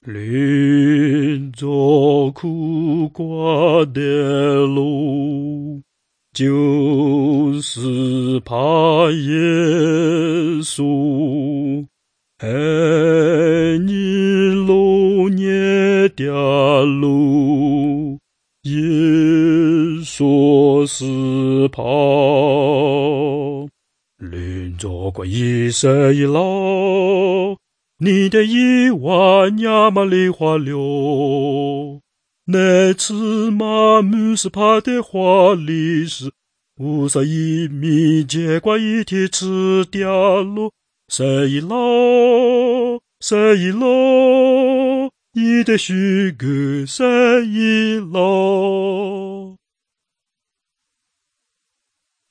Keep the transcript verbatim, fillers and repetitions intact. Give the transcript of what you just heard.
领着苦瓜的路，就是怕耶稣黑你路捏的路，耶稣是怕领着过一生一老。你的一万亚玛里花流，那次马木是怕的花里是五十一米结果一天吃掉了，谁一老谁一老，一的虚个谁一老。